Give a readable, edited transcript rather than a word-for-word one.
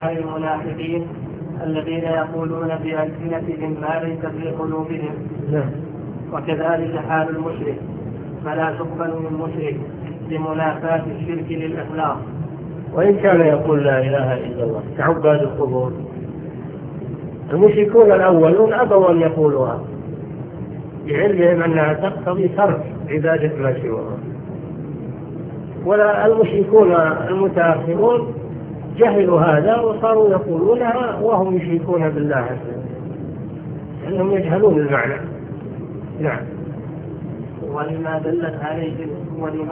المنافقين الذين يقولون بألسنتهم ما ليس في قلوبهم. وكذلك حال المشرك، فلا تقبل من مشرك لمنافاة الشرك للإخلاص وإن كان يقول لا إله إلا الله كعباد القبور. المشركون الأولون أبوا أن يقولوها بعلمهم أنها تقتضي ترك عبادة ما سواها، ولا المشركون المتأخرون جهلوا هذا وصاروا يقولونها وهم يشركون بالله عز وجل لأنهم يجهلون المعنى. نعم. ولما دلت عليه